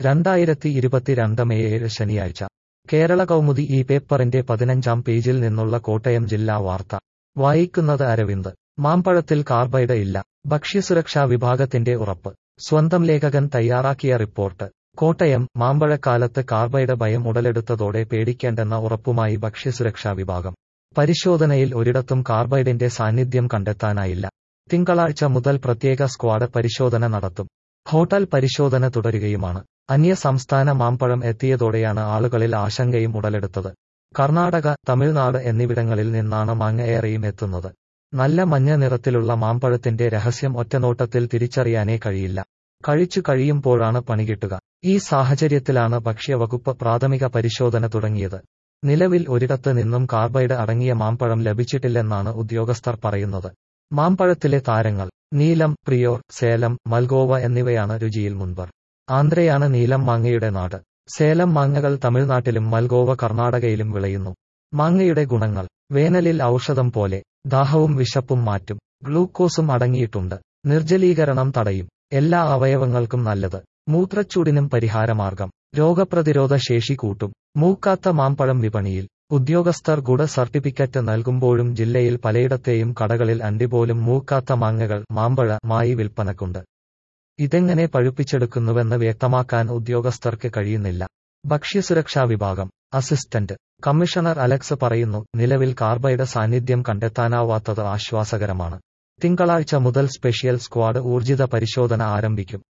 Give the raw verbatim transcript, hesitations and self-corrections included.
രണ്ടായിരത്തി ഇരുപത്തിരണ്ട് മെയ് ഏഴ് ശനിയാഴ്ച കേരള കൗമുദി ഈ പേപ്പറിന്റെ പതിനഞ്ചാം പേജിൽ നിന്നുള്ള കോട്ടയം ജില്ലാ വാർത്ത വായിക്കുന്നത് അരവിന്ദ്. മാമ്പഴത്തിൽ കാർബൈഡ് ഇല്ല, ഭക്ഷ്യസുരക്ഷാ വിഭാഗത്തിന്റെ ഉറപ്പ്. സ്വന്തം ലേഖകൻ തയ്യാറാക്കിയ റിപ്പോർട്ട്. കോട്ടയം. മാമ്പഴക്കാലത്ത് കാർബൈഡ് ഭയം ഉടലെടുത്തതോടെ പേടിക്കേണ്ടെന്ന ഉറപ്പുമായി ഭക്ഷ്യസുരക്ഷാ വിഭാഗം. പരിശോധനയിൽ ഒരിടത്തും കാർബൈഡിന്റെ സാന്നിധ്യം കണ്ടെത്താനായില്ല. തിങ്കളാഴ്ച മുതൽ പ്രത്യേക സ്ക്വാഡ് പരിശോധന നടത്തും. ഹോട്ടൽ പരിശോധന തുടരുകയുമാണ്. അന്യ സംസ്ഥാന മാമ്പഴം എത്തിയതോടെയാണ് ആളുകളിൽ ആശങ്കയും ഉടലെടുത്തത്. കർണാടക, തമിഴ്നാട് എന്നിവിടങ്ങളിൽ നിന്നാണ് മാങ്ങ ഏറെയും എത്തുന്നത്. നല്ല മഞ്ഞ നിറത്തിലുള്ള മാമ്പഴത്തിന്റെ രഹസ്യം ഒറ്റനോട്ടത്തിൽ തിരിച്ചറിയാനേ കഴിയില്ല. കഴിച്ചു കഴിയുമ്പോഴാണ് പണികിട്ടുക. ഈ സാഹചര്യത്തിലാണ് ഭക്ഷ്യവകുപ്പ് പ്രാഥമിക പരിശോധന തുടങ്ങിയത്. നിലവിൽ ഒരിടത്ത് നിന്നും കാർബൈഡ് അടങ്ങിയ മാമ്പഴം ലഭിച്ചിട്ടില്ലെന്നാണ് ഉദ്യോഗസ്ഥർ പറയുന്നത്. മാമ്പഴത്തിലെ താരങ്ങൾ. നീലം, പ്രിയോർ, സേലം, മൽഗോവ എന്നിവയാണ് രുചിയിൽ മുൻപർ. ആന്ധ്രയാണ് നീലം മാങ്ങയുടെ നാട്. സേലം മാങ്ങകൾ തമിഴ്നാട്ടിലും മൽഗോവ കർണാടകയിലും വിളയുന്നു. മാങ്ങയുടെ ഗുണങ്ങൾ. വേനലിൽ ഔഷധം പോലെ. ദാഹവും വിശപ്പും മാറ്റും. ഗ്ലൂക്കോസും അടങ്ങിയിട്ടുണ്ട്. നിർജ്ജലീകരണം തടയും. എല്ലാ അവയവങ്ങൾക്കും നല്ലത്. മൂത്രച്ചൂടിനും പരിഹാരമാർഗം. രോഗപ്രതിരോധ ശേഷി കൂട്ടും. മൂക്കാത്ത മാമ്പഴം വിപണിയിൽ. ഉദ്യോഗസ്ഥർ ഗുഡ സർട്ടിഫിക്കറ്റ് നൽകുമ്പോഴും ജില്ലയിൽ പലയിടത്തെയും കടകളിൽ അണ്ടിപോലും മൂക്കാത്ത മാങ്ങകൾ മാമ്പഴ മായി വിൽപ്പനക്കുണ്ട്. ഇതെങ്ങനെ പഴുപ്പിച്ചെടുക്കുന്നുവെന്ന് വ്യക്തമാക്കാൻ ഉദ്യോഗസ്ഥർക്ക് കഴിയുന്നില്ല. ഭക്ഷ്യസുരക്ഷാ വിഭാഗം അസിസ്റ്റന്റ് കമ്മീഷണർ അലക്സ് പറയുന്നു, നിലവിൽ കാർബൈഡ് സാന്നിധ്യം കണ്ടെത്താനാവാത്തത് ആശ്വാസകരമാണ്. തിങ്കളാഴ്ച മുതൽ സ്പെഷ്യൽ സ്ക്വാഡ് ഊർജിത പരിശോധന ആരംഭിക്കും.